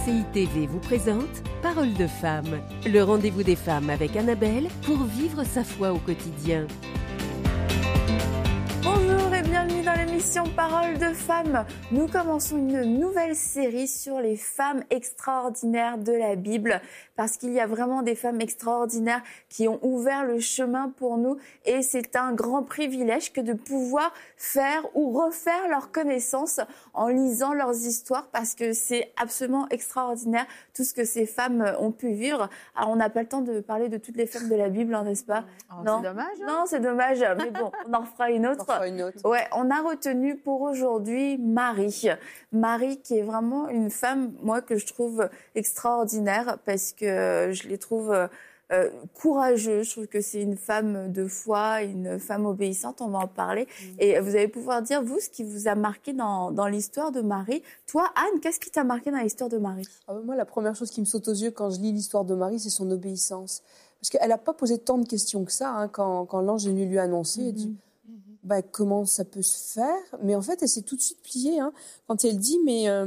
RCI TV vous présente Parole de femme, le rendez-vous des femmes avec Annabelle pour vivre sa foi au quotidien. Bonjour et bienvenue dans l'émission Parole de femmes. Nous commençons une nouvelle série sur les femmes extraordinaires de la Bible parce qu'il y a vraiment des femmes extraordinaires qui ont ouvert le chemin pour nous et c'est un grand privilège que de pouvoir faire ou refaire leurs connaissances en lisant leurs histoires parce que c'est absolument extraordinaire tout ce que ces femmes ont pu vivre. Alors on n'a pas le temps de parler de toutes les femmes de la Bible, n'est-ce pas? Non, c'est dommage. Hein? Non, c'est dommage, mais bon, on en fera une autre. Ouais, on a retenu pour aujourd'hui Marie. Marie qui est vraiment une femme, moi, que je trouve extraordinaire parce que je les trouve courageuse. Je trouve que c'est une femme de foi, une femme obéissante, on va en parler. Et vous allez pouvoir dire, vous, ce qui vous a marqué dans l'histoire de Marie. Toi, Anne, qu'est-ce qui t'a marqué dans l'histoire de Marie? Moi, la première chose qui me saute aux yeux quand je lis l'histoire de Marie, c'est son obéissance. Parce qu'elle n'a pas posé tant de questions que ça, quand l'ange est venu lui annoncer. Elle dit, comment ça peut se faire? Mais en fait, elle s'est tout de suite pliée. Quand elle dit,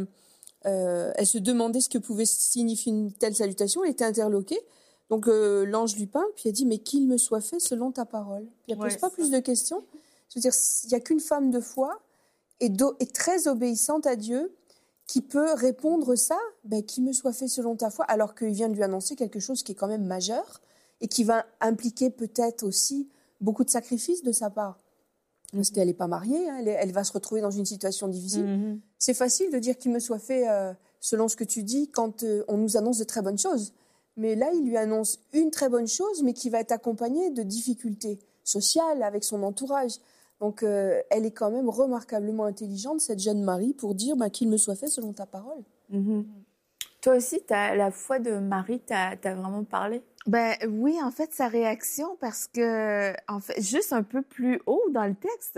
elle se demandait ce que pouvait signifier une telle salutation. Elle était interloquée. Donc l'ange lui parle, puis elle dit, mais qu'il me soit fait selon ta parole. Puis elle ne pose pas plus de questions. Je veux dire, il n'y a qu'une femme de foi et très obéissante à Dieu qui peut répondre ça, qu'il me soit fait selon ta foi, alors qu'il vient de lui annoncer quelque chose qui est quand même majeur et qui va impliquer peut-être aussi beaucoup de sacrifices de sa part. Parce qu'elle n'est pas mariée, elle va se retrouver dans une situation difficile. C'est facile de dire qu'il me soit fait selon ce que tu dis quand on nous annonce de très bonnes choses. Mais là, il lui annonce une très bonne chose, mais qui va être accompagnée de difficultés sociales avec son entourage. Donc, elle est quand même remarquablement intelligente, cette jeune Marie, pour dire qu'il me soit fait selon ta parole. Toi aussi, la foi de Marie t'a vraiment parlé? Oui, en fait, sa réaction, parce que, en fait, juste un peu plus haut dans le texte,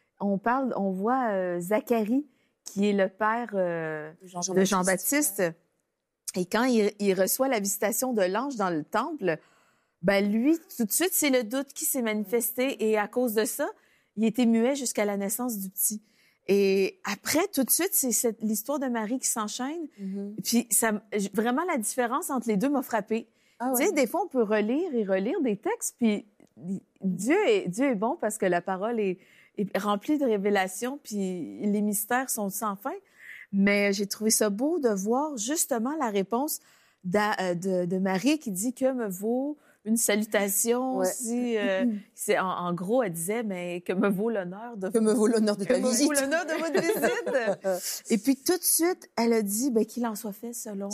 on voit Zacharie, qui est le père de Jean-Baptiste. Et quand il reçoit la visitation de l'ange dans le temple, lui, tout de suite, c'est le doute qui s'est manifesté. Et à cause de ça, il était muet jusqu'à la naissance du petit. Et après, tout de suite, c'est l'histoire de Marie qui s'enchaîne. Puis vraiment, la différence entre les deux m'a frappée. Tu sais, des fois, on peut relire et relire des textes, puis Dieu est bon parce que la parole est remplie de révélations, puis les mystères sont sans fin. Mais j'ai trouvé ça beau de voir justement la réponse de Marie qui dit que me vaut une salutation. Si, en gros, elle disait, mais que me vaut l'honneur de ta visite. Que me vaut l'honneur de votre visite. Et puis tout de suite, elle a dit qu'il en soit fait selon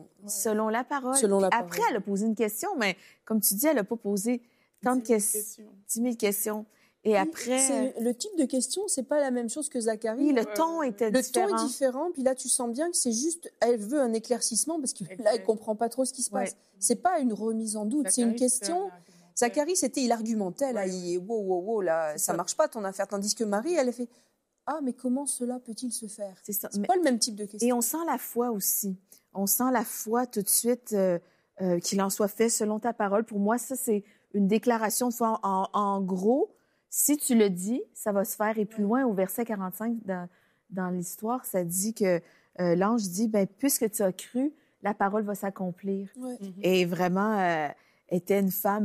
la parole. Après, elle a posé une question, mais comme tu dis, elle n'a pas posé tant de questions. 10 000 questions. Et après... Le type de question, c'est pas la même chose que Zacharie. Oui, le ton était différent. Le ton est différent, puis là, tu sens bien que c'est juste... Elle veut un éclaircissement, parce que là, elle comprend pas trop ce qui se passe. C'est pas une remise en doute, c'est une question... Zacharie, il argumentait, là, là, ça marche pas ton affaire. Tandis que Marie, elle a fait, mais comment cela peut-il se faire? C'est pas le même type de question. Et on sent la foi aussi. On sent la foi tout de suite, qu'il en soit fait selon ta parole. Pour moi, ça, c'est une déclaration de foi. En gros... Si tu le dis, ça va se faire. Et plus loin, au verset 45 dans l'histoire, ça dit que l'ange dit, puisque tu as cru, la parole va s'accomplir. Et vraiment, était une femme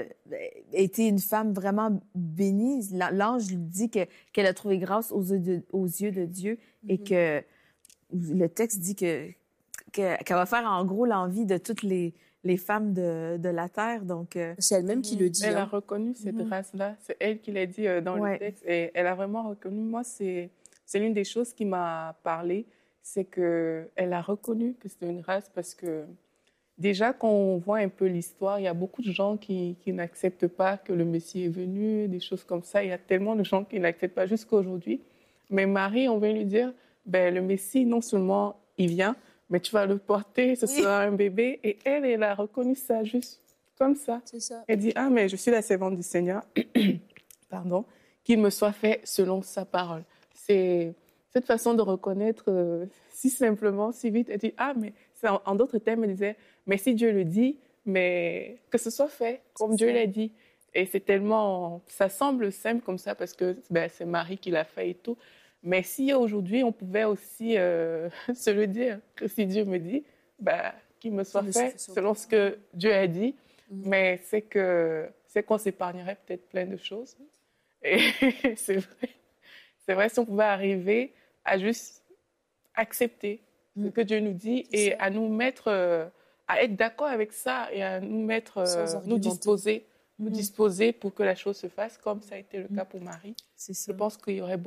vraiment bénie. L'ange lui dit qu'elle a trouvé grâce aux yeux de Dieu et que le texte dit qu'elle va faire en gros l'envie de toutes les femmes de la terre. Donc, c'est elle-même qui le dit. Elle a reconnu cette race-là. C'est elle qui l'a dit dans le texte. Et elle a vraiment reconnu. Moi, c'est l'une des choses qui m'a parlé. C'est qu'elle a reconnu que c'était une race parce que déjà, quand on voit un peu l'histoire, il y a beaucoup de gens qui n'acceptent pas que le Messie est venu, des choses comme ça. Il y a tellement de gens qui n'acceptent pas jusqu'à aujourd'hui. Mais Marie, on vient lui dire, le Messie, non seulement il vient, mais tu vas le porter, ce sera un bébé. Et elle a reconnu ça juste comme ça. C'est ça. Elle dit, mais je suis la servante du Seigneur, pardon, qu'il me soit fait selon sa parole. C'est cette façon de reconnaître si simplement, si vite. Elle dit, mais en d'autres termes, elle disait, mais si Dieu le dit, mais que ce soit fait comme Dieu l'a dit. Et c'est tellement, ça semble simple comme ça parce que c'est Marie qui l'a fait et tout. Mais si aujourd'hui, on pouvait aussi se le dire, que si Dieu me dit, qu'il me soit fait selon ce que Dieu a dit. Mais c'est qu'on s'épargnerait peut-être plein de choses. Et c'est vrai, si on pouvait arriver à juste accepter ce que Dieu nous dit et à nous mettre, à être d'accord avec ça et à nous mettre, nous disposer pour que la chose se fasse, comme ça a été le cas pour Marie. Je pense qu'il y aurait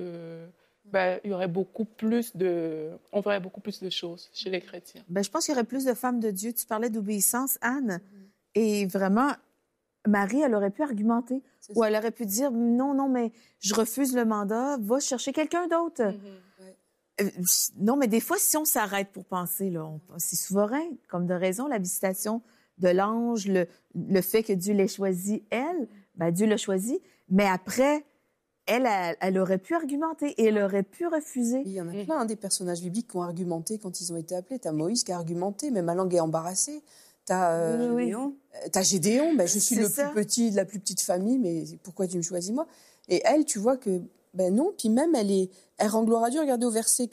on verrait beaucoup plus de choses chez les chrétiens. Je pense qu'il y aurait plus de femmes de Dieu. Tu parlais d'obéissance, Anne, et vraiment, Marie, elle aurait pu argumenter, ou elle aurait pu dire, non, mais je refuse le mandat, va chercher quelqu'un d'autre. Non, mais des fois, si on s'arrête pour penser, là, c'est souverain, comme de raison, la visitation de l'ange, le fait que Dieu l'ait choisi, elle, Dieu l'a choisi, mais après, elle aurait pu argumenter et elle aurait pu refuser. Il y en a plein, des personnages bibliques qui ont argumenté quand ils ont été appelés. T'as Moïse qui a argumenté, mais ma langue est embarrassée. T'as Gédéon, je suis le plus petit de la plus petite famille, mais pourquoi tu me choisis moi? Et elle, tu vois que, non, puis même elle rend gloire à Dieu. Regardez au verset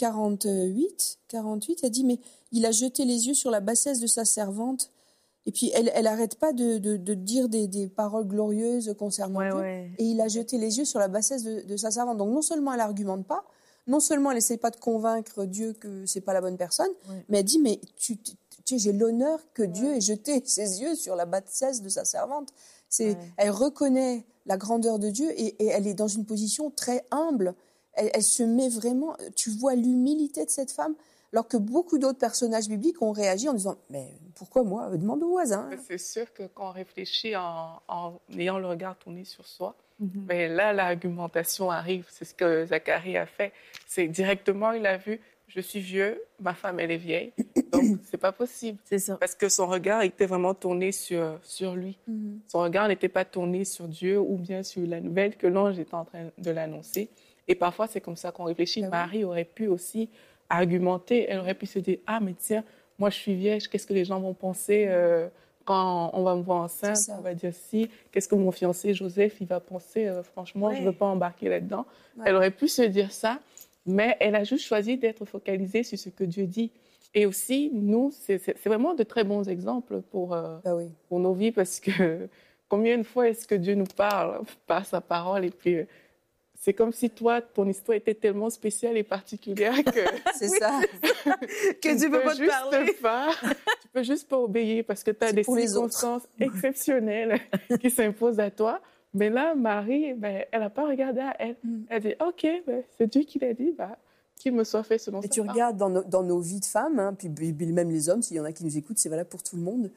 48, elle dit, mais il a jeté les yeux sur la bassesse de sa servante. Et puis elle arrête pas de dire des paroles glorieuses concernant Dieu. Et il a jeté les yeux sur la bassesse de sa servante. Donc non seulement elle argumente pas, non seulement elle essaie pas de convaincre Dieu que c'est pas la bonne personne, mais elle dit, mais j'ai l'honneur que Dieu ait jeté ses yeux sur la bassesse de sa servante. Elle reconnaît la grandeur de Dieu et elle est dans une position très humble. Elle se met vraiment... Tu vois l'humilité de cette femme, alors que beaucoup d'autres personnages bibliques ont réagi en disant « Mais pourquoi moi? Demande au voisin. » C'est sûr que quand on réfléchit en ayant le regard tourné sur soi, mais là, l'argumentation arrive. C'est ce que Zacharie a fait. C'est directement, il a vu... Je suis vieux, ma femme, elle est vieille, donc c'est pas possible. C'est ça. Parce que son regard était vraiment tourné sur lui. Son regard n'était pas tourné sur Dieu ou bien sur la nouvelle que l'ange était en train de l'annoncer. Et parfois, c'est comme ça qu'on réfléchit. Marie aurait pu aussi argumenter. Elle aurait pu se dire, ah, mais tiens, moi, je suis vieille, qu'est-ce que les gens vont penser quand on va me voir enceinte? On va dire si. Qu'est-ce que mon fiancé, Joseph, il va penser? Franchement, je veux pas embarquer là-dedans. Elle aurait pu se dire ça. Mais elle a juste choisi d'être focalisée sur ce que Dieu dit. Et aussi, nous, c'est vraiment de très bons exemples pour nos vies, parce que combien de fois est-ce que Dieu nous parle par sa parole? Et puis, c'est comme si toi, ton histoire était tellement spéciale et particulière que... C'est ça. Que Dieu ne peut pas te parler. Tu peux juste pas obéir parce que tu as des circonstances exceptionnelles qui s'imposent à toi. Mais là, Marie, elle n'a pas regardé à elle. Elle dit, OK, c'est Dieu qui l'a dit, qu'il me soit fait selon ça. Et tu regardes dans nos vies de femmes, puis même les hommes, s'il y en a qui nous écoutent, c'est valable pour tout le monde,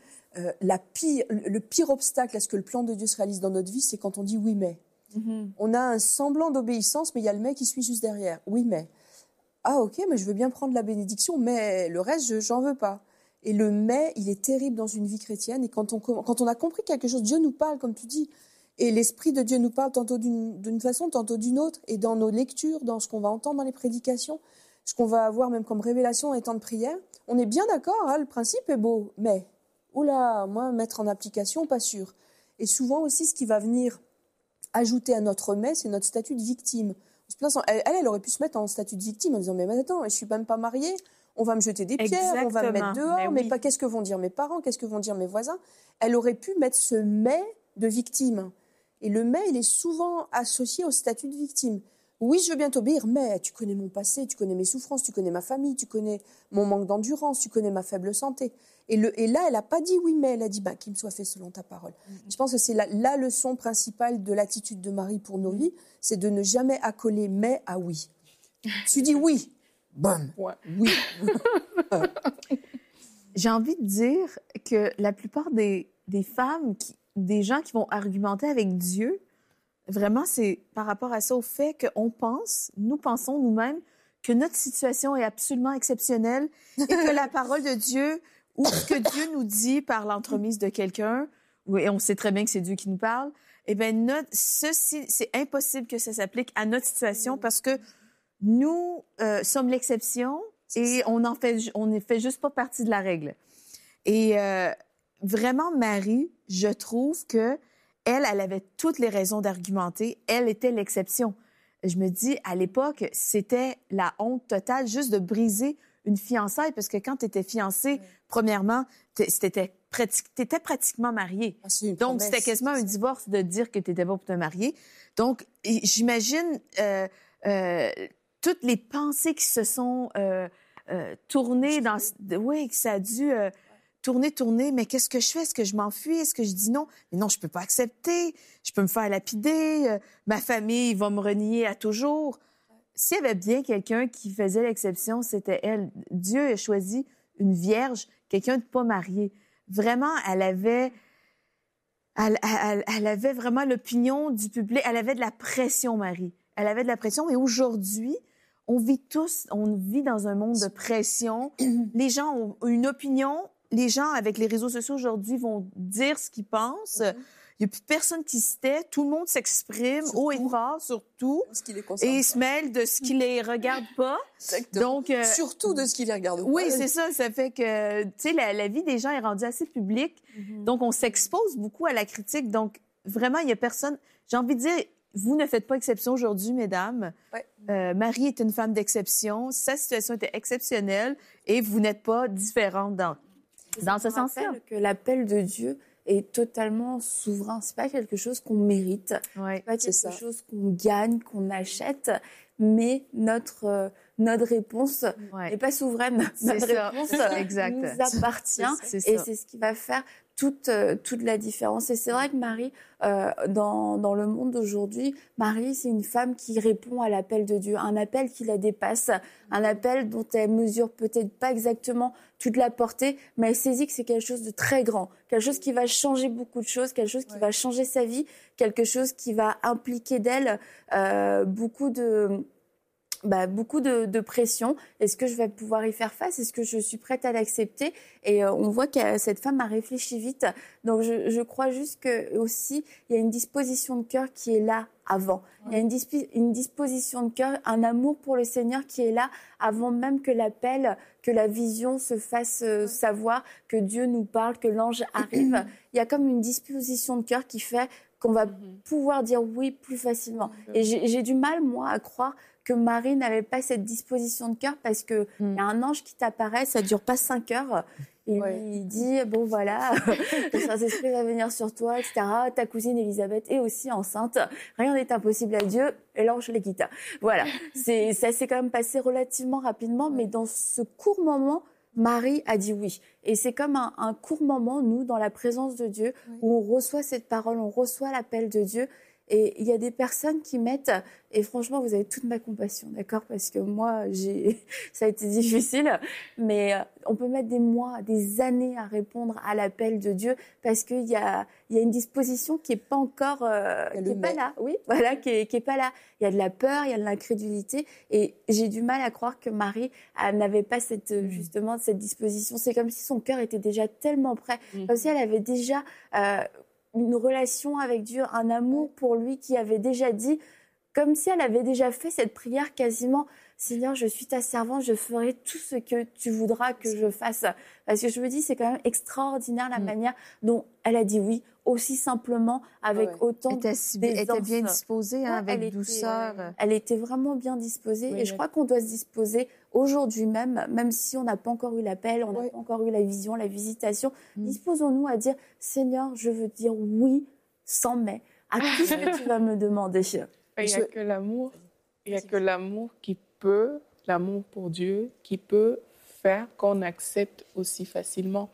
le pire obstacle à ce que le plan de Dieu se réalise dans notre vie, c'est quand on dit oui, mais. On a un semblant d'obéissance, mais il y a le mais qui suit juste derrière. Oui, mais. Ah, OK, mais je veux bien prendre la bénédiction, mais le reste, j'en veux pas. Et le mais, il est terrible dans une vie chrétienne. Et quand on a compris quelque chose, Dieu nous parle, comme tu dis. Et l'Esprit de Dieu nous parle tantôt d'une façon, tantôt d'une autre. Et dans nos lectures, dans ce qu'on va entendre dans les prédications, ce qu'on va avoir même comme révélation dans les temps de prière, on est bien d'accord, le principe est beau. Mais, oula, moi, mettre en application, pas sûr. Et souvent aussi, ce qui va venir ajouter à notre mais, c'est notre statut de victime. Elle aurait pu se mettre en statut de victime en disant, mais attends, je suis même pas mariée, on va me jeter des pierres, on va me mettre dehors, mais pas qu'est-ce que vont dire mes parents, qu'est-ce que vont dire mes voisins. Elle aurait pu mettre ce mais de victime. Et le mais, il est souvent associé au statut de victime. Oui, je veux bien t'obéir, mais tu connais mon passé, tu connais mes souffrances, tu connais ma famille, tu connais mon manque d'endurance, tu connais ma faible santé. Et là, elle n'a pas dit oui, mais elle a dit qu'il me soit fait selon ta parole. Je pense que c'est la leçon principale de l'attitude de Marie pour nos vies, c'est de ne jamais accoler mais à oui. Tu dis oui, bam, oui. J'ai envie de dire que la plupart des femmes, des gens qui vont argumenter avec Dieu, vraiment, c'est par rapport à ça, au fait nous pensons nous-mêmes que notre situation est absolument exceptionnelle et que la parole de Dieu, ou ce que Dieu nous dit par l'entremise de quelqu'un, et on sait très bien que c'est Dieu qui nous parle, eh bien, c'est impossible que ça s'applique à notre situation parce que nous sommes l'exception et on ne fait juste pas partie de la règle. Et vraiment, Marie, je trouve que elle avait toutes les raisons d'argumenter. Elle était l'exception. Je me dis, à l'époque, c'était la honte totale juste de briser une fiançaille, parce que quand tu étais fiancée, premièrement, t'étais pratiquement mariée. Donc, c'était quasiment un divorce de dire que tu n'étais pas pour te marier. Donc, j'imagine toutes les pensées qui se sont tournées dans... Oui, que ça a dû... tourner, mais qu'est-ce que je fais? Est-ce que je m'enfuis? Est-ce que je dis non? Mais non, je peux pas accepter. Je peux me faire lapider. Ma famille va me renier à toujours. S'il y avait bien quelqu'un qui faisait l'exception, c'était elle. Dieu a choisi une vierge, quelqu'un de pas marié. Vraiment, elle avait vraiment l'opinion du public. Elle avait de la pression, Marie. Elle avait de la pression. Et aujourd'hui, on vit dans un monde de pression. Les gens ont une opinion. Les gens, avec les réseaux sociaux aujourd'hui, vont dire ce qu'ils pensent. Il n'y a plus personne qui se tait. Tout le monde s'exprime haut et fort sur tout. Et se mêle de ce qui les regarde pas. Donc, surtout de ce qui les regarde pas. Oui, c'est ça. Ça fait que, tu sais, la vie des gens est rendue assez publique. Donc, on s'expose beaucoup à la critique. Donc, vraiment, il n'y a personne... J'ai envie de dire, vous ne faites pas exception aujourd'hui, mesdames. Marie est une femme d'exception. Sa situation était exceptionnelle et vous n'êtes pas différente dans ce sens-là. Que l'appel de Dieu est totalement souverain. C'est pas quelque chose qu'on mérite. C'est pas quelque chose qu'on gagne, qu'on achète, mais notre réponse n'est pas souveraine. Notre réponse nous appartient et c'est ce qui va faire toute la différence. Et c'est vrai que Marie, dans le monde d'aujourd'hui, Marie, c'est une femme qui répond à l'appel de Dieu, un appel qui la dépasse, un appel dont elle mesure peut-être pas exactement toute la portée, mais elle saisit que c'est quelque chose de très grand, quelque chose qui va changer beaucoup de choses, quelque chose qui va changer sa vie, quelque chose qui va impliquer d'elle beaucoup de pression. Est-ce que je vais pouvoir y faire face? Est-ce que je suis prête à l'accepter? Et on voit que cette femme a réfléchi vite. Donc, je crois juste que aussi, il y a une disposition de cœur qui est là avant. Il y a une disposition de cœur, un amour pour le Seigneur qui est là avant même que l'appel, que la vision se fasse savoir, que Dieu nous parle, que l'ange arrive. Il y a comme une disposition de cœur qui fait qu'on va pouvoir dire oui plus facilement. Et j'ai du mal, moi, à croire que Marie n'avait pas cette disposition de cœur parce que y a un ange qui t'apparaît, ça dure pas 5 heures. Et il dit, bon voilà, le Saint-Esprit va venir sur toi, etc. Ta cousine Élisabeth est aussi enceinte. Rien n'est impossible à Dieu. Et l'ange les quitta. Voilà. Ça s'est quand même passé relativement rapidement, mais dans ce court moment, Marie a dit oui. Et c'est comme un court moment, nous, dans la présence de Dieu, où on reçoit cette parole, on reçoit l'appel de Dieu. Et il y a des personnes qui mettent, et franchement, vous avez toute ma compassion, d'accord? Parce que moi, ça a été difficile, mais on peut mettre des mois, des années à répondre à l'appel de Dieu parce qu'il y a une disposition qui est pas encore, qui est pas là. Oui, voilà, qui est pas là. Il y a de la peur, il y a de l'incrédulité, et j'ai du mal à croire que Marie n'avait pas justement cette disposition. C'est comme si son cœur était déjà tellement prêt, comme si elle avait déjà une relation avec Dieu, un amour pour lui qui avait déjà dit, comme si elle avait déjà fait cette prière quasiment, Seigneur, je suis ta servante, je ferai tout ce que tu voudras que je fasse. Parce que je me dis, c'est quand même extraordinaire la manière dont elle a dit oui, aussi simplement, avec autant d'aisance. Elle était bien disposée, avec douceur. Elle était vraiment bien disposée. Et je crois qu'on doit se disposer aujourd'hui même si on n'a pas encore eu l'appel, on n'a pas encore eu la vision, la visitation. Disposons-nous à dire, Seigneur, je veux dire oui, sans mais, à tout ce que tu vas me demander. Il n'y a que l'amour. Il n'y a que l'amour l'amour pour Dieu, qui peut faire qu'on accepte aussi facilement.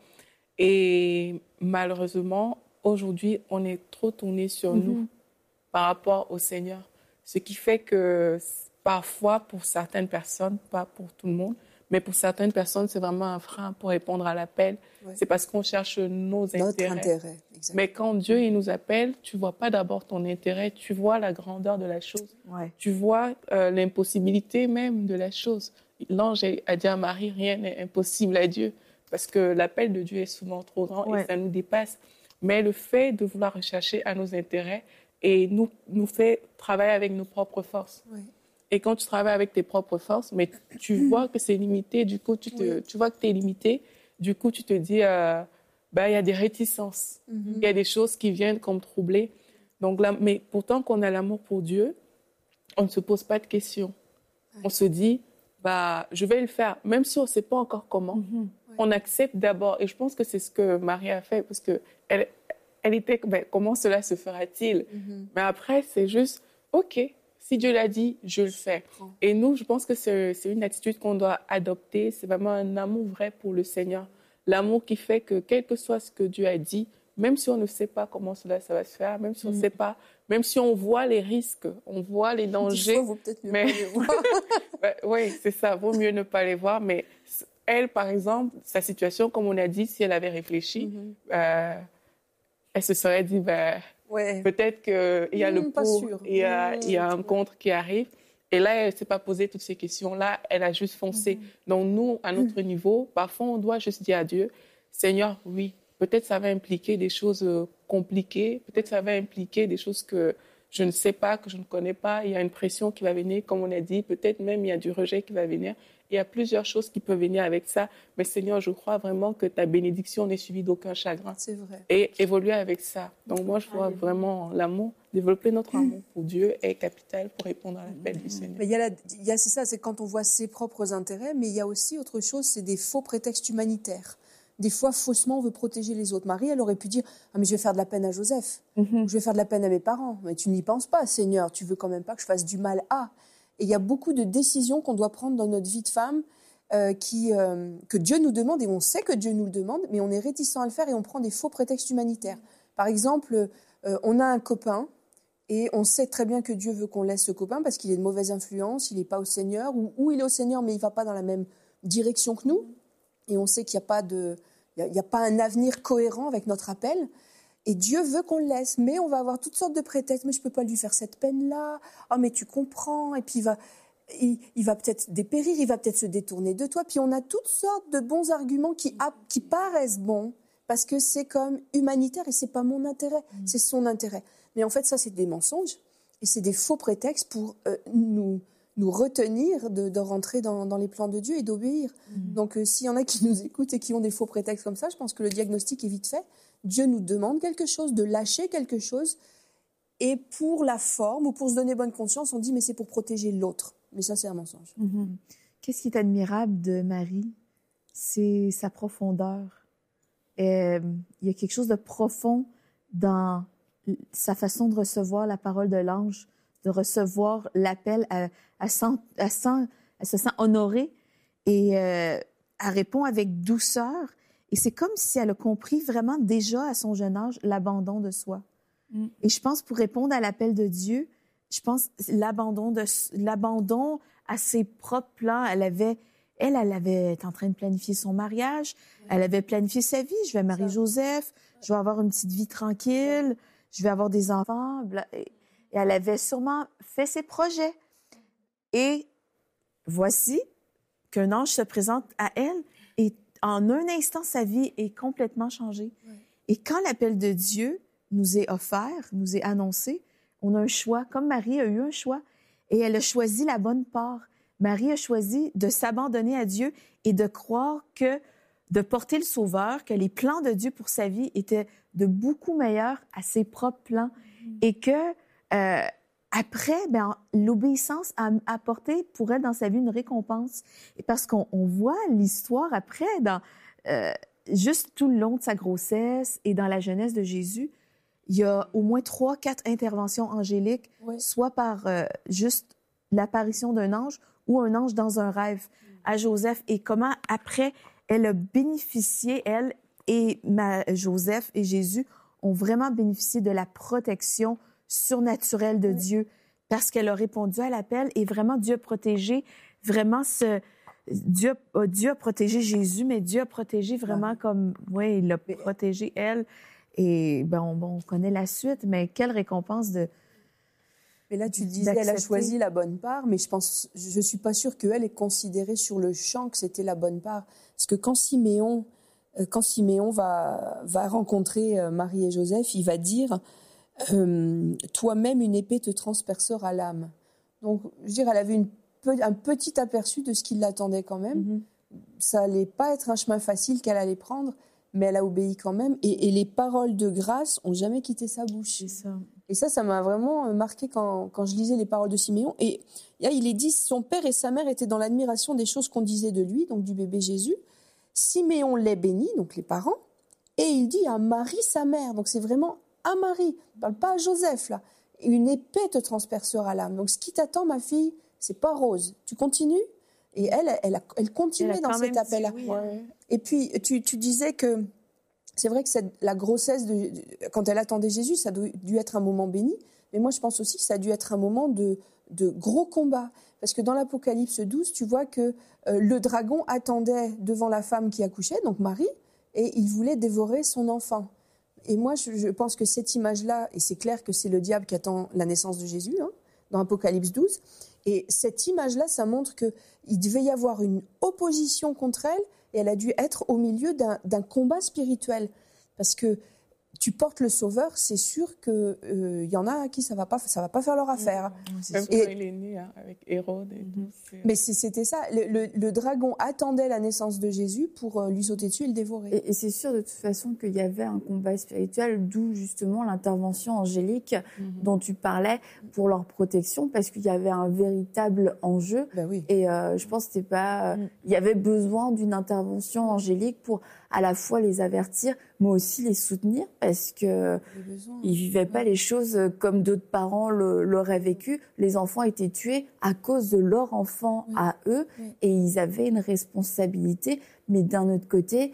Et malheureusement, aujourd'hui, on est trop tourné sur nous par rapport au Seigneur. Ce qui fait que parfois, pour certaines personnes, pas pour tout le monde, mais pour certaines personnes, c'est vraiment un frein pour répondre à l'appel. C'est parce qu'on cherche notre intérêt. Mais quand Dieu il nous appelle, tu ne vois pas d'abord ton intérêt, tu vois la grandeur de la chose. Tu vois l'impossibilité même de la chose. L'ange a dit à Marie, rien n'est impossible à Dieu, parce que l'appel de Dieu est souvent trop grand et ça nous dépasse. Mais le fait de vouloir rechercher à nos intérêts et nous fait travailler avec nos propres forces. Et quand tu travailles avec tes propres forces, mais tu vois que c'est limité, du coup, tu vois que tu es limité, du coup, tu te dis, il y a des réticences, il y a des choses qui viennent comme troubler. Donc, là, mais pourtant qu'on a l'amour pour Dieu, on ne se pose pas de questions. On se dit, je vais le faire, même si on ne sait pas encore comment. On accepte d'abord. Et je pense que c'est ce que Marie a fait, parce qu'elle était, comment cela se fera-t-il? Mais après, c'est juste, OK, si Dieu l'a dit, je le fais. Et nous, je pense que c'est une attitude qu'on doit adopter. C'est vraiment un amour vrai pour le Seigneur. L'amour qui fait que, quel que soit ce que Dieu a dit, même si on ne sait pas comment ça va se faire, même si on ne sait pas, même si on voit les risques, on voit les dangers. Il vaut peut-être mieux pas les voir. Oui, c'est ça, vaut mieux ne pas les voir. Mais elle, par exemple, sa situation, comme on a dit, si elle avait réfléchi, elle se serait dit, peut-être qu'il y a le pour, il y a un contre qui arrive. Et là, elle ne s'est pas posé toutes ces questions-là, elle a juste foncé. Donc nous, à notre niveau, parfois, on doit juste dire à Dieu, Seigneur, oui, peut-être ça va impliquer des choses compliquées, peut-être ça va impliquer des choses que je ne sais pas, que je ne connais pas. Il y a une pression qui va venir, comme on a dit, peut-être même il y a du rejet qui va venir. Il y a plusieurs choses qui peuvent venir avec ça. Mais Seigneur, je crois vraiment que ta bénédiction n'est suivie d'aucun chagrin. C'est vrai. Et évoluer avec ça. Donc moi, je vois vraiment l'amour, développer notre amour pour Dieu est capital pour répondre à l'appel du Seigneur. Mais c'est ça, c'est quand on voit ses propres intérêts, mais il y a aussi autre chose, c'est des faux prétextes humanitaires. Des fois, faussement, on veut protéger les autres. Marie, elle aurait pu dire « Ah, mais je vais faire de la peine à Joseph. Je vais faire de la peine à mes parents. » Mais tu n'y penses pas, Seigneur. Tu veux quand même pas que je fasse du mal à. Et il y a beaucoup de décisions qu'on doit prendre dans notre vie de femme que Dieu nous demande, et on sait que Dieu nous le demande, mais on est réticent à le faire et on prend des faux prétextes humanitaires. Par exemple, on a un copain et on sait très bien que Dieu veut qu'on laisse ce copain parce qu'il est de mauvaise influence, il n'est pas au Seigneur, ou il est au Seigneur mais il ne va pas dans la même direction que nous. Et on sait qu'il n'y a pas un avenir cohérent avec notre appel. Et Dieu veut qu'on le laisse, mais on va avoir toutes sortes de prétextes. Mais je ne peux pas lui faire cette peine-là. Oh, mais tu comprends. Et puis, il va peut-être dépérir, il va peut-être se détourner de toi. Puis, on a toutes sortes de bons arguments qui paraissent bons, parce que c'est comme humanitaire et ce n'est pas mon intérêt, c'est son intérêt. Mais en fait, ça, c'est des mensonges. Et c'est des faux prétextes pour nous retenir de rentrer dans les plans de Dieu et d'obéir. Donc, s'il y en a qui nous écoutent et qui ont des faux prétextes comme ça, je pense que le diagnostic est vite fait. Dieu nous demande quelque chose, de lâcher quelque chose, et pour la forme ou pour se donner bonne conscience, on dit mais c'est pour protéger l'autre. Mais ça, c'est un mensonge. Qu'est-ce qui est admirable de Marie? C'est sa profondeur. Il y a quelque chose de profond dans sa façon de recevoir la parole de l'ange, de recevoir l'appel. Elle se sent honorée et elle répond avec douceur. Et c'est comme si elle a compris vraiment déjà à son jeune âge l'abandon de soi. Et je pense pour répondre à l'appel de Dieu, je pense l'abandon à ses propres plans. Elle avait été en train de planifier son mariage, elle avait planifié sa vie. Je vais marier Joseph, je vais avoir une petite vie tranquille, je vais avoir des enfants. Et elle avait sûrement fait ses projets. Et voici qu'un ange se présente à elle et en un instant, sa vie est complètement changée. Et quand l'appel de Dieu nous est offert, nous est annoncé, on a un choix, comme Marie a eu un choix, et elle a choisi la bonne part. Marie a choisi de s'abandonner à Dieu et de croire de porter le Sauveur, que les plans de Dieu pour sa vie étaient de beaucoup meilleurs à ses propres plans. Et que après, l'obéissance a apporté pour elle dans sa vie une récompense. Et parce qu'on voit l'histoire après, juste tout le long de sa grossesse et dans la jeunesse de Jésus, il y a au moins 3-4 interventions angéliques, soit par juste l'apparition d'un ange ou un ange dans un rêve à Joseph. Et comment après, elle a bénéficié, elle et Joseph et Jésus ont vraiment bénéficié de la protection surnaturelle de Dieu parce qu'elle a répondu à l'appel et vraiment Dieu a protégé, vraiment Dieu a protégé Jésus, mais Dieu a protégé vraiment il l'a protégé elle. Et on connaît la suite, mais quelle récompense de... Mais là, tu disais, elle a choisi la bonne part, mais je suis pas sûre qu'elle ait considéré sur le champ que c'était la bonne part. Parce que quand Siméon va rencontrer Marie et Joseph, il va dire toi-même une épée te transpercera l'âme. Donc, je veux dire, elle avait un petit aperçu de ce qui l'attendait quand même. Ça allait pas être un chemin facile qu'elle allait prendre, mais elle a obéi quand même. Et les paroles de grâce ont jamais quitté sa bouche. C'est ça. Et ça m'a vraiment marqué quand je lisais les paroles de Siméon. Et là, il est dit, son père et sa mère étaient dans l'admiration des choses qu'on disait de lui, donc du bébé Jésus. Siméon les bénit, donc les parents, et il dit à Marie, sa mère. Donc c'est vraiment à Marie, il ne parle pas à Joseph, là. Une épée te transpercera l'âme. Donc ce qui t'attend, ma fille, c'est pas rose. Tu continues? Et elle continuait dans cet appel-là. Oui. Ouais. Et puis, tu disais que c'est vrai que la grossesse, quand elle attendait Jésus, ça a dû être un moment béni. Mais moi, je pense aussi que ça a dû être un moment de gros combat. Parce que dans l'Apocalypse 12, tu vois que le dragon attendait devant la femme qui accouchait, donc Marie, et il voulait dévorer son enfant. Et moi, je pense que cette image-là, et c'est clair que c'est le diable qui attend la naissance de Jésus, hein, dans Apocalypse 12, et cette image-là, ça montre qu'il devait y avoir une opposition contre elle, et elle a dû être au milieu d'un combat spirituel. Parce que tu portes le Sauveur, c'est sûr qu'il y en a à qui ça va pas faire leur affaire. Même quand il est né avec Hérode et tout. Mais c'était ça. Le dragon attendait la naissance de Jésus pour lui sauter dessus et le dévorer. Et c'est sûr de toute façon qu'il y avait un combat spirituel, d'où justement l'intervention angélique dont tu parlais pour leur protection, parce qu'il y avait un véritable enjeu. Ben oui. Et je pense que c'était pas. Il y avait besoin d'une intervention angélique pour à la fois les avertir, mais aussi les soutenir, parce que ils vivaient pas les choses comme d'autres parents l'auraient vécu. Les enfants étaient tués à cause de leur enfant à eux, et ils avaient une responsabilité. Mais d'un autre côté,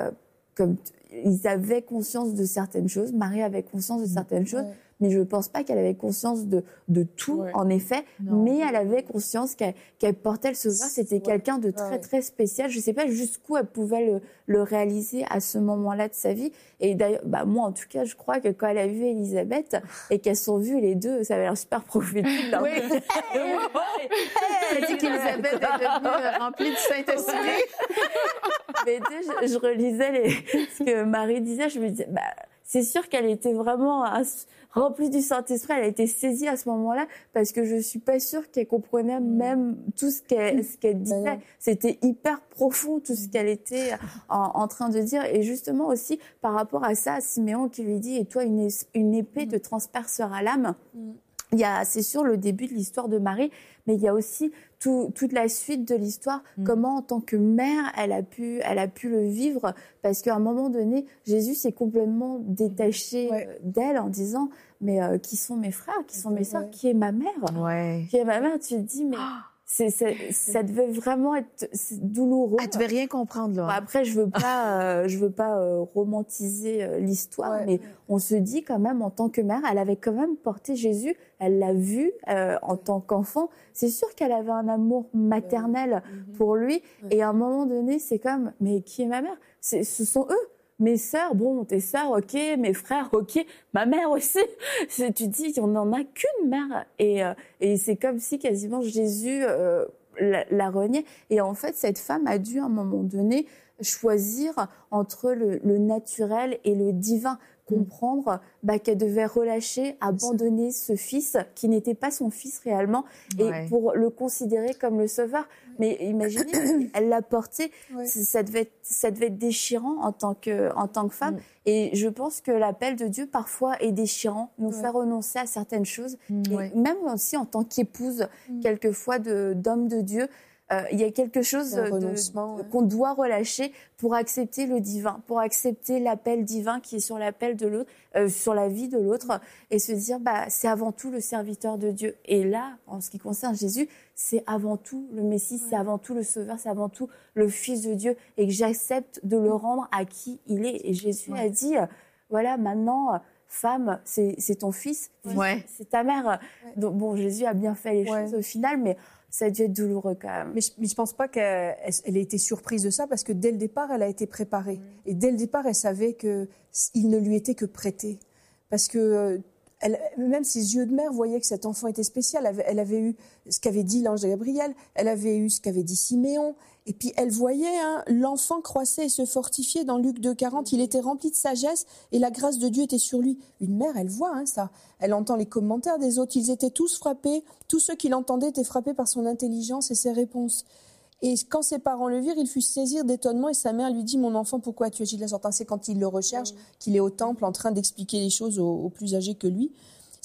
comme ils avaient conscience de certaines choses, Marie avait conscience de certaines choses, mais je ne pense pas qu'elle avait conscience de tout, en effet. Non. Mais elle avait conscience qu'elle portait le Sauveur. C'était quelqu'un de très, très spécial. Je ne sais pas jusqu'où elle pouvait le réaliser à ce moment-là de sa vie. Et d'ailleurs, moi, en tout cas, je crois que quand elle a vu Élisabeth et qu'elles sont vues les deux, ça avait l'air super prophétique. Oui. Elle dit qu'Élisabeth est devenue remplie du Saint-Esprit. Mais tu sais, je relisais ce que Marie disait. Je me disais, c'est sûr qu'elle était vraiment remplie du Saint-Esprit. Elle a été saisie à ce moment-là parce que je suis pas sûre qu'elle comprenait même tout ce qu'elle disait. C'était hyper profond tout ce qu'elle était en train de dire. Et justement aussi par rapport à ça, Siméon qui lui dit « Et toi, une épée te transpercera l'âme ». Il y a, c'est sûr, le début de l'histoire de Marie, mais il y a aussi toute la suite de l'histoire, comment en tant que mère, elle a pu le vivre, parce qu'à un moment donné, Jésus s'est complètement détaché d'elle en disant « Mais qui sont mes frères, qui sont mes sœurs, qui est ma mère ?» Qui est ma mère, tu te dis « Mais… » ça devait vraiment être douloureux. Elle devait rien comprendre, là. Après, je veux pas romantiser l'histoire, mais on se dit quand même, en tant que mère, elle avait quand même porté Jésus, elle l'a vu en tant qu'enfant. C'est sûr qu'elle avait un amour maternel pour lui, et à un moment donné, c'est comme, mais qui est ma mère? Ce sont eux. Mes sœurs, bon, tes sœurs, ok, mes frères, ok, ma mère aussi. Tu dis, on n'en a qu'une mère. Et c'est comme si quasiment Jésus la reniait. Et en fait, cette femme a dû, à un moment donné, choisir entre le naturel et le divin. Comprendre qu'elle devait relâcher, abandonner ce fils qui n'était pas son fils réellement, et pour le considérer comme le sauveur. Mais imaginez, elle l'a porté, ça devait être déchirant en tant que femme. Et je pense que l'appel de Dieu parfois est déchirant, nous fait renoncer à certaines choses, et même aussi en tant qu'épouse, quelquefois d'homme de Dieu. Il y a quelque chose qu'on doit relâcher pour accepter le divin, pour accepter l'appel divin qui est sur l'appel de l'autre, sur la vie de l'autre, et se dire c'est avant tout le serviteur de Dieu. Et là, en ce qui concerne Jésus, c'est avant tout le Messie, c'est avant tout le Sauveur, c'est avant tout le Fils de Dieu, et que j'accepte de le rendre à qui il est. Et Jésus a dit, voilà, maintenant, femme, c'est ton fils, c'est ta mère. Donc, bon, Jésus a bien fait les choses au final, mais ça a dû être douloureux quand même. Mais je pense pas qu'elle ait été surprise de ça, parce que dès le départ, elle a été préparée. Et dès le départ, elle savait qu'il ne lui était que prêté. Parce que même ses yeux de mère voyaient que cet enfant était spécial. Elle avait eu ce qu'avait dit l'ange de Gabriel, elle avait eu ce qu'avait dit Siméon. Et puis elle voyait l'enfant croissait et se fortifiait dans Luc 2,40. Il était rempli de sagesse et la grâce de Dieu était sur lui. Une mère, elle voit ça. Elle entend les commentaires des autres. Ils étaient tous frappés. Tous ceux qui l'entendaient étaient frappés par son intelligence et ses réponses. Et quand ses parents le virent, il fut saisir d'étonnement, et sa mère lui dit « Mon enfant, pourquoi tu agis de la sorte ?» C'est quand il le recherche, qu'il est au temple en train d'expliquer les choses aux plus âgés que lui.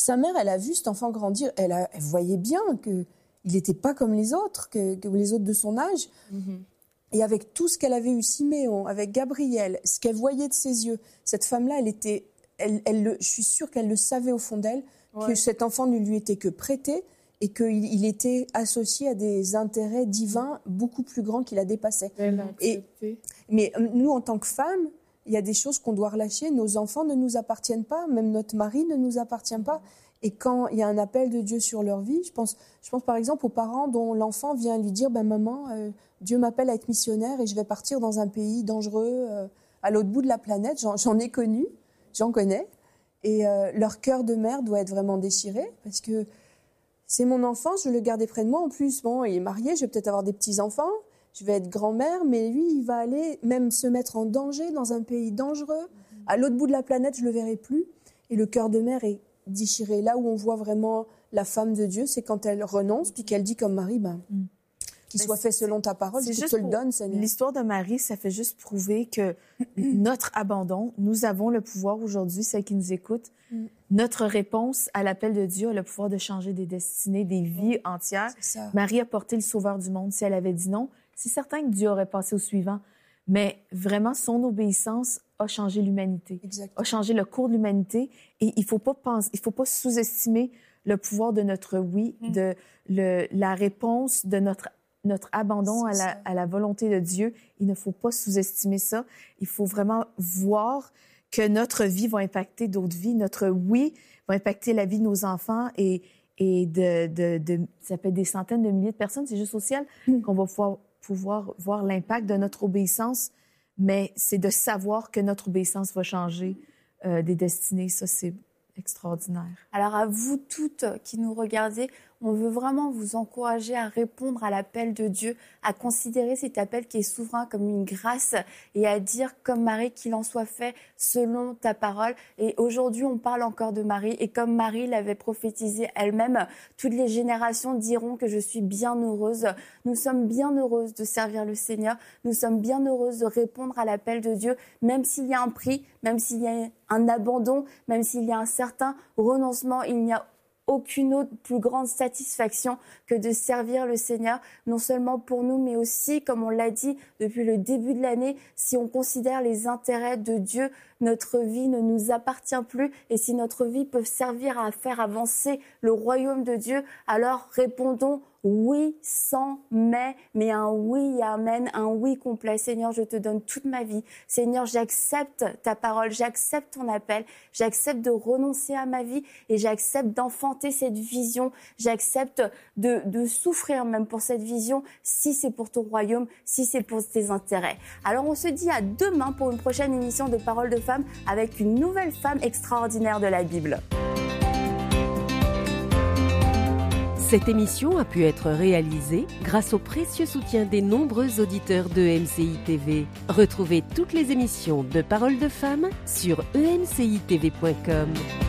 Sa mère, elle a vu cet enfant grandir. Elle voyait bien qu'il n'était pas comme les autres, que les autres de son âge. Et avec tout ce qu'elle avait eu, Siméon, avec Gabriel, ce qu'elle voyait de ses yeux, cette femme-là, je suis sûre qu'elle le savait au fond d'elle, que cet enfant ne lui était que prêté et qu'il était associé à des intérêts divins beaucoup plus grands qui la dépassaient. Mais nous, en tant que femmes, il y a des choses qu'on doit relâcher. Nos enfants ne nous appartiennent pas, même notre mari ne nous appartient pas. Et quand il y a un appel de Dieu sur leur vie, je pense par exemple aux parents dont l'enfant vient lui dire « Maman, Dieu m'appelle à être missionnaire et je vais partir dans un pays dangereux à l'autre bout de la planète. » J'en connais. Et leur cœur de mère doit être vraiment déchiré parce que c'est mon enfant, je veux le garder près de moi. En plus, il est marié, je vais peut-être avoir des petits-enfants, je vais être grand-mère, mais lui, il va aller même se mettre en danger dans un pays dangereux. À l'autre bout de la planète, je ne le verrai plus. Et le cœur de mère est déchiré. Là où on voit vraiment la femme de Dieu, c'est quand elle renonce, puis qu'elle dit comme Marie, qu'il soit fait selon ta parole, je te le donne, Seigneur. L'histoire de Marie, ça fait juste prouver que notre abandon, nous avons le pouvoir aujourd'hui, celles qui nous écoutent, notre réponse à l'appel de Dieu a le pouvoir de changer des destinées, des vies entières. Marie a porté le Sauveur du monde. Si elle avait dit non, c'est certain que Dieu aurait passé au suivant. Mais vraiment, son obéissance a changé l'humanité, a changé le cours de l'humanité. Et il faut pas sous-estimer le pouvoir de notre oui, de la réponse de notre abandon à la volonté de Dieu. Il ne faut pas sous-estimer ça. Il faut vraiment voir que notre vie va impacter d'autres vies. Notre oui va impacter la vie de nos enfants et ça peut être des centaines de milliers de personnes. C'est juste au ciel qu'on va pouvoir voir l'impact de notre obéissance. Mais c'est de savoir que notre obéissance va changer des destinées. Ça, c'est extraordinaire. Alors à vous toutes qui nous regardez, on veut vraiment vous encourager à répondre à l'appel de Dieu, à considérer cet appel qui est souverain comme une grâce et à dire comme Marie qu'il en soit fait selon ta parole. Et aujourd'hui, on parle encore de Marie et comme Marie l'avait prophétisé elle-même, toutes les générations diront que je suis bien heureuse. Nous sommes bien heureuses de servir le Seigneur. Nous sommes bien heureuses de répondre à l'appel de Dieu, même s'il y a un prix, même s'il y a un abandon, même s'il y a un certain renoncement, il n'y a aucune autre plus grande satisfaction que de servir le Seigneur, non seulement pour nous, mais aussi, comme on l'a dit depuis le début de l'année, si on considère les intérêts de Dieu, notre vie ne nous appartient plus. Et si notre vie peut servir à faire avancer le royaume de Dieu, alors répondons oui sans mais un oui et amen, un oui complet. Seigneur, je te donne toute ma vie. Seigneur, j'accepte ta parole, j'accepte ton appel, j'accepte de renoncer à ma vie et j'accepte d'enfanter cette vision. J'accepte de souffrir même pour cette vision si c'est pour ton royaume, si c'est pour tes intérêts. Alors on se dit à demain pour une prochaine émission de Paroles de Femmes avec une nouvelle femme extraordinaire de la Bible. Cette émission a pu être réalisée grâce au précieux soutien des nombreux auditeurs de MCI TV. Retrouvez toutes les émissions de Paroles de Femmes sur emcitv.com.